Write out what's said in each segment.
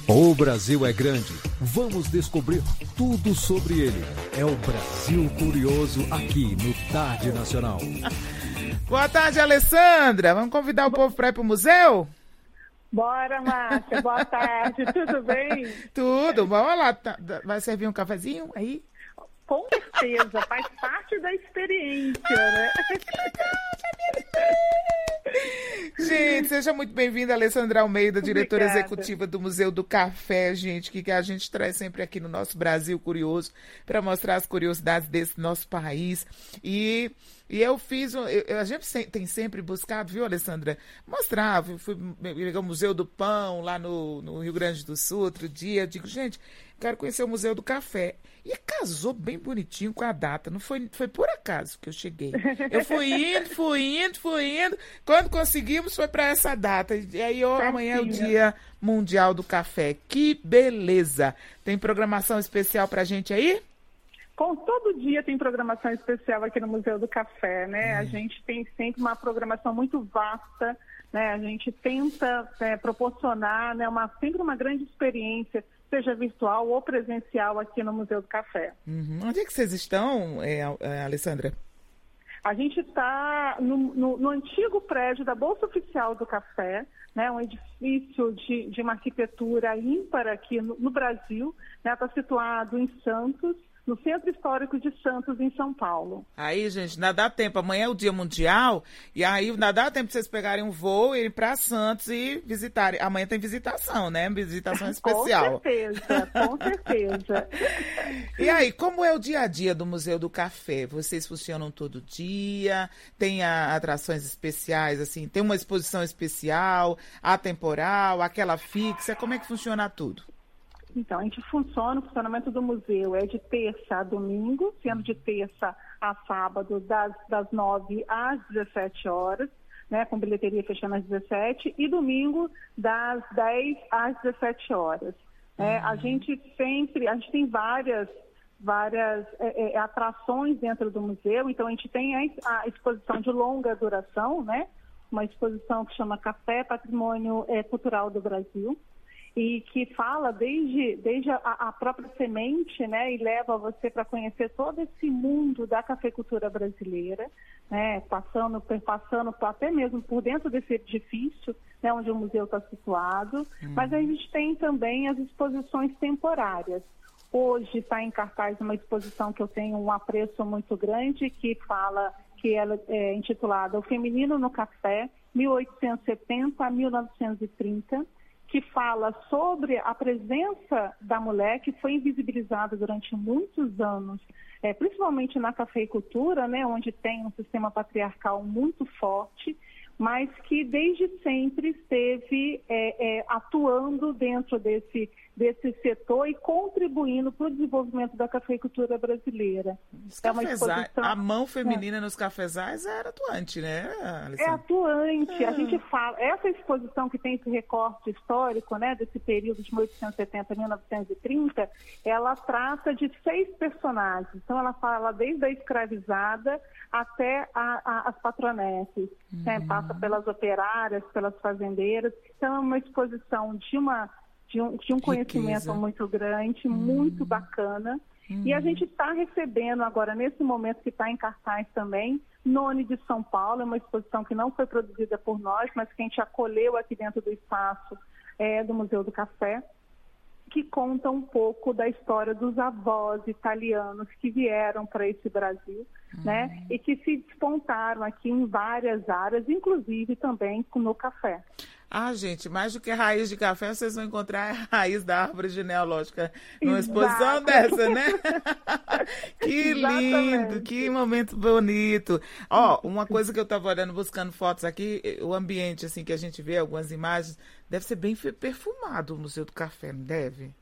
O Brasil é grande. Vamos descobrir tudo sobre ele. É o Brasil Curioso aqui no Tarde Nacional. Boa tarde, Alessandra. Vamos convidar o povo para ir para o museu? Bora, Márcia. Boa tarde. Tudo bem? Tudo. Vamos lá. Vai servir um cafezinho aí? Com certeza. Faz parte da experiência, né? Gente, seja muito bem-vinda, Alessandra Almeida, diretora Obrigada. executiva do Museu do Café, gente, que a gente traz sempre aqui no nosso Brasil Curioso para mostrar as curiosidades desse nosso país. E eu fiz, a gente tem sempre buscado, viu, Alessandra, mostrar, fui ao Museu do Pão, lá no Rio Grande do Sul, outro dia, digo, gente, quero conhecer o Museu do Café. E casou bem bonitinho com a data, não foi por acaso que eu cheguei. Eu fui indo, quando conseguimos foi para essa data. E aí amanhã é o Dia Mundial do Café. Que beleza! Tem programação especial pra gente aí? Todo dia tem programação especial aqui no Museu do Café, né? A gente tem sempre uma programação muito vasta, né? A gente tenta proporcionar, né, sempre uma grande experiência, seja virtual ou presencial aqui no Museu do Café. Onde é que vocês estão, Alessandra? A gente está no antigo prédio da Bolsa Oficial do Café, né, um edifício de uma arquitetura ímpar aqui no Brasil, né, está situado em Santos, no Centro Histórico de Santos, em São Paulo. Aí, gente, ainda dá tempo. Amanhã é o Dia Mundial, e aí ainda dá tempo de vocês pegarem um voo, irem para Santos e visitarem. Amanhã tem visitação, né? Visitação especial. Com certeza. E aí, como é o dia a dia do Museu do Café? Vocês funcionam todo dia? Tem atrações especiais, assim? Tem uma exposição especial, atemporal, aquela fixa? Como é que funciona tudo? Então, o funcionamento do museu é de terça a domingo, sendo de terça a sábado, das 9 às 17 horas, né, com bilheteria fechando às 17, e domingo, das 10 às 17 horas. A gente tem várias atrações dentro do museu, então a gente tem a exposição de longa duração, né, uma exposição que chama Café Patrimônio Cultural do Brasil, e que fala desde a própria semente, né, e leva você para conhecer todo esse mundo da cafeicultura brasileira, né, passando até mesmo por dentro desse edifício, né, onde o museu está situado. Mas a gente tem também as exposições temporárias. Hoje está em cartaz uma exposição que eu tenho um apreço muito grande, que ela é intitulada O Feminino no Café, 1870 a 1930, que fala sobre a presença da mulher que foi invisibilizada durante muitos anos, principalmente na cafeicultura, né, onde tem um sistema patriarcal muito forte, mas que desde sempre esteve atuando dentro desse setor e contribuindo para o desenvolvimento da cafeicultura brasileira. A mão feminina nos cafezais era atuante, né, Alessandra? É atuante. A gente fala, essa exposição que tem esse recorte histórico, né, desse período de 1870 a 1930, ela trata de 6 personagens. Então, ela fala desde a escravizada até as patronesses, né, passa pelas operárias, pelas fazendeiras. Então, é uma exposição de um conhecimento muito grande, muito bacana. E a gente está recebendo agora, nesse momento que está em cartaz também, None de São Paulo, é uma exposição que não foi produzida por nós, mas que a gente acolheu aqui dentro do espaço do Museu do Café, que conta um pouco da história dos avós italianos que vieram para esse Brasil, né, e que se despontaram aqui em várias áreas, inclusive também no café. Gente, mais do que raiz de café, vocês vão encontrar a raiz da árvore genealógica numa exposição dessa, né? Que lindo, que momento bonito. Uma coisa que eu estava olhando, buscando fotos aqui, o ambiente, assim, que a gente vê, algumas imagens, deve ser bem perfumado o Museu do Café, não deve?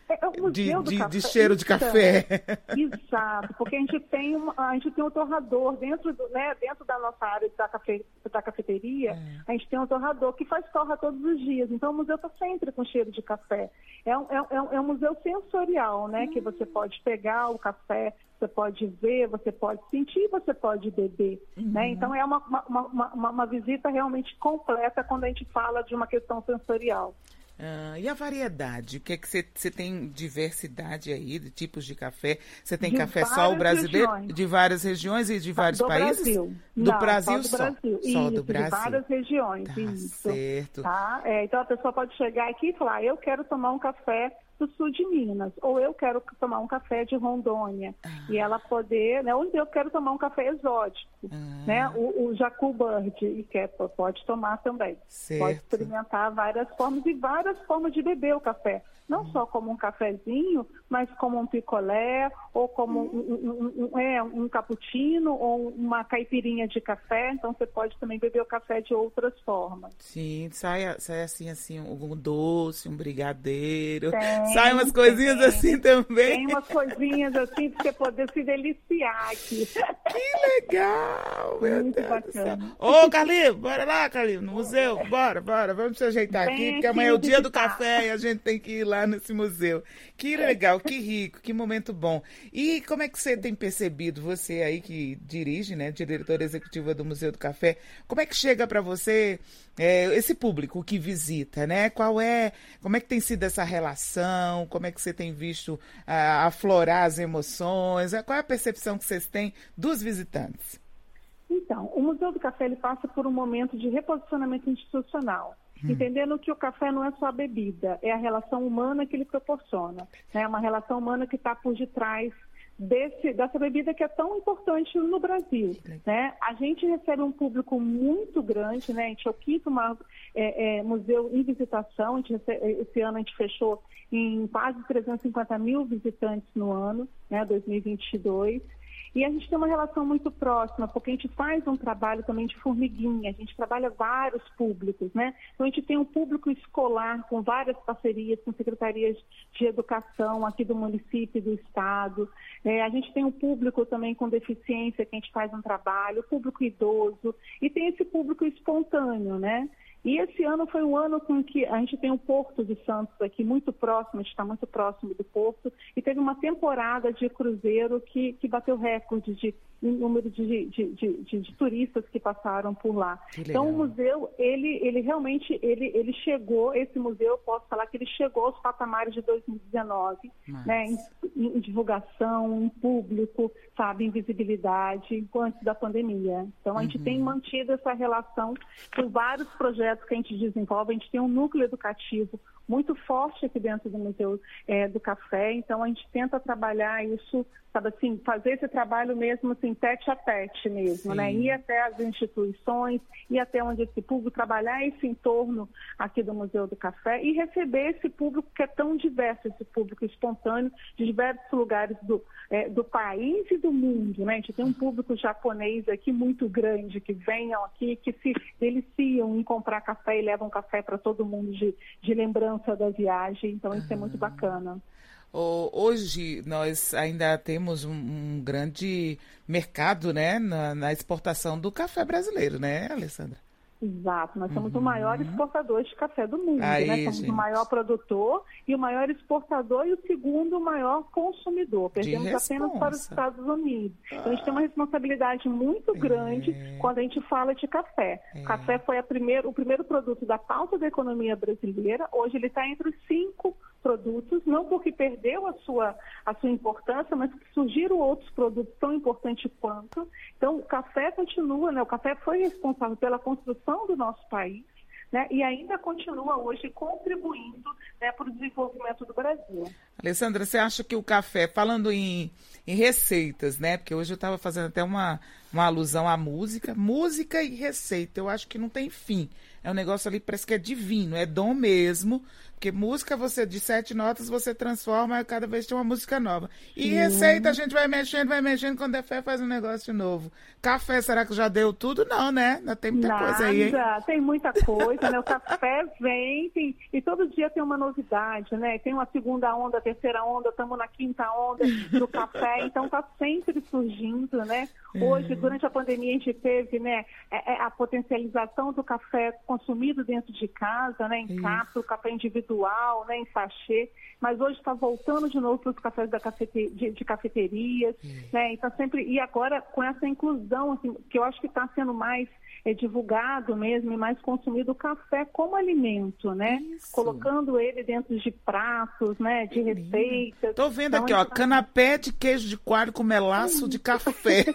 De cheiro de café. Exato, porque a gente tem um torrador dentro da nossa área da cafeteria, a gente tem um torrador que torra todos os dias. Então o museu está sempre com cheiro de café. É um museu sensorial, né? Que você pode pegar o café, você pode ver, você pode sentir, você pode beber. Né? Então é uma visita realmente completa quando a gente fala de uma questão sensorial. E a variedade? O que é que você tem diversidade aí de tipos de café? Você tem De café só o várias brasileiro, regiões. de várias regiões e de vários Do países? Brasil. Do Não, Brasil só do Brasil. Só Isso, do Brasil. de várias regiões. Tá Isso. certo. Tá? Então a pessoa pode chegar aqui e falar, eu quero tomar um café do sul de Minas, ou eu quero tomar um café de Rondônia, e ela poder, né, ou eu quero tomar um café exótico, né, o Jacu Bird, e pode tomar também. Certo. Pode experimentar várias formas e várias formas de beber o café. Não só como um cafezinho, mas como um picolé, ou como um cappuccino, ou uma caipirinha de café. Então, você pode também beber o café de outras formas. Sim, sai assim, um doce, um brigadeiro. Sai umas coisinhas assim também. Tem umas coisinhas assim para você poder se deliciar aqui. Que legal, meu Muito Deus bacana. do céu. Ô, Carlinhos, bora lá, Carlinhos, no museu. Bora, vamos se ajeitar aqui, porque amanhã é o dia do café e a gente tem que ir lá nesse museu. Que legal, que rico, que momento bom. E como é que você tem percebido, você aí que dirige, né, diretora executiva do Museu do Café, como é que chega para você esse público que visita, né? Como é que tem sido essa relação? Como é que você tem visto aflorar as emoções? Qual é a percepção que vocês têm dos visitantes? Então, o Museu do Café ele passa por um momento de reposicionamento institucional. Entendendo que o café não é só a bebida, é a relação humana que ele proporciona. É uma relação humana que está por detrás dessa bebida que é tão importante no Brasil. Né? A gente recebe um público muito grande, né? A gente é o 5º museu em visitação. Esse ano a gente fechou em quase 350 mil visitantes no ano, né? 2022. E a gente tem uma relação muito próxima, porque a gente faz um trabalho também de formiguinha, a gente trabalha vários públicos, né? Então a gente tem um público escolar com várias parcerias com secretarias de educação aqui do município e do estado. A gente tem um público também com deficiência que a gente faz um trabalho, o público idoso, e tem esse público espontâneo, né? E esse ano foi um ano com que a gente tem o Porto de Santos aqui muito próximo, a gente está muito próximo do Porto, e teve uma temporada de cruzeiro que bateu recorde de número de turistas que passaram por lá. Então o museu, ele realmente, ele chegou, esse museu, eu posso falar que ele chegou aos patamares de 2019, né, em divulgação, em público, sabe, em visibilidade, antes da pandemia. Então a gente tem mantido essa relação com vários projetos que a gente desenvolve. A gente tem um núcleo educativo muito forte aqui dentro do Museu do Café, então a gente tenta trabalhar isso, sabe assim, fazer esse trabalho mesmo assim, tete a tete mesmo, né? Ir até as instituições, ir até onde esse público, trabalhar esse entorno aqui do Museu do Café e receber esse público que é tão diverso, esse público espontâneo de diversos lugares do país e do mundo, né? A gente tem um público japonês aqui muito grande, que venham aqui, que se deliciam em comprar café e levam café para todo mundo de lembrança da viagem, então isso é muito bacana. Hoje nós ainda temos um grande mercado, né, na exportação do café brasileiro, né, Alessandra? Exato, nós somos o maior exportador de café do mundo, Aí, né? Somos o maior produtor e o maior exportador e o segundo maior consumidor. Perdemos apenas para os Estados Unidos. Então a gente tem uma responsabilidade muito grande quando a gente fala de café. Café foi o primeiro produto da pauta da economia brasileira. Hoje ele está entre os 5 produtos, não porque perdeu a sua importância, mas que surgiram outros produtos tão importantes quanto. Então, o café continua, né? O café foi responsável pela construção do nosso país, né? E ainda continua hoje contribuindo, né, para o desenvolvimento do Brasil. Alessandra, você acha que o café, falando em receitas, né? Porque hoje eu estava fazendo até uma alusão à música e receita, eu acho que não tem fim. É um negócio ali, parece que é divino, é dom mesmo, porque música você, de 7 notas, você transforma, cada vez tem uma música nova. E receita, a gente vai mexendo, quando é fé faz um negócio de novo. Café, será que já deu tudo? Não, né? Ainda tem muita coisa aí, hein? Tem muita coisa, né? O café vem, e todo dia tem uma novidade, né? Tem uma segunda onda, terceira onda, estamos na 5ª onda do café, então está sempre surgindo, né? Hoje, durante a pandemia, a gente teve, né, a potencialização do café com consumido dentro de casa, né, em cápsula, café individual, né, em sachê, mas hoje está voltando de novo para os cafés de cafeterias, né, então sempre, e agora com essa inclusão, assim, que eu acho que está sendo mais divulgado mesmo e mais consumido o café como alimento, né? Isso. Colocando ele dentro de pratos, né? De receitas. Estou vendo então, aqui, ó, canapé de queijo de coalho com melaço de café.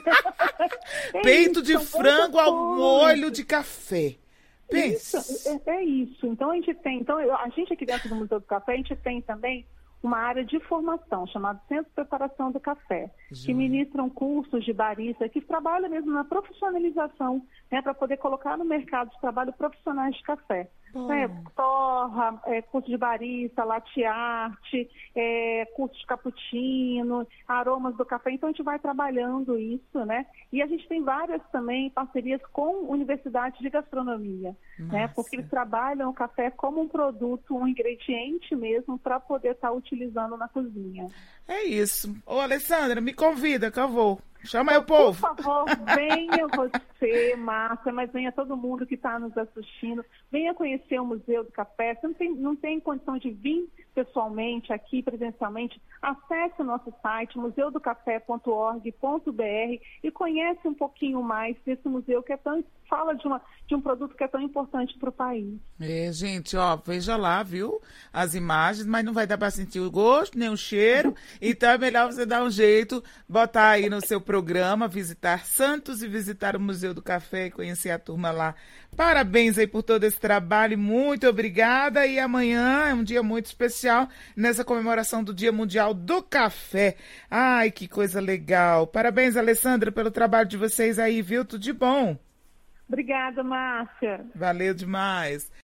Peito de frango ao molho de café. Isso, é isso. Então a gente tem, a gente aqui dentro do Museu do Café, a gente tem também uma área de formação chamada Centro de Preparação do Café, que ministram cursos de barista, que trabalham mesmo na profissionalização, né, para poder colocar no mercado de trabalho profissionais de café. Torra, curso de barista, latte art, curso de cappuccino, aromas do café. Então a gente vai trabalhando isso, né? E a gente tem várias também parcerias com universidades de gastronomia, né? Porque eles trabalham o café como um produto, um ingrediente mesmo para poder estar utilizando na cozinha. É isso. Ô, Alessandra, me convida que eu vou. Chama aí o povo. Por favor, venha você, Márcia, mas venha todo mundo que está nos assistindo. Venha conhecer o Museu do Café. Você não tem condição de vir pessoalmente, aqui presencialmente. Acesse o nosso site, museudocafé.org.br e conhece um pouquinho mais desse museu que fala de um produto que é tão importante para o país. Gente, ó, veja lá, viu? As imagens, mas não vai dar para sentir o gosto, nem o cheiro. Então é melhor você dar um jeito, botar aí no seu programa, visitar Santos e visitar o Museu do Café e conhecer a turma lá. Parabéns aí por todo esse trabalho, muito obrigada. E amanhã é um dia muito especial nessa comemoração do Dia Mundial do Café. Ai, que coisa legal. Parabéns, Alessandra, pelo trabalho de vocês aí, viu? Tudo de bom. Obrigada, Márcia. Valeu demais.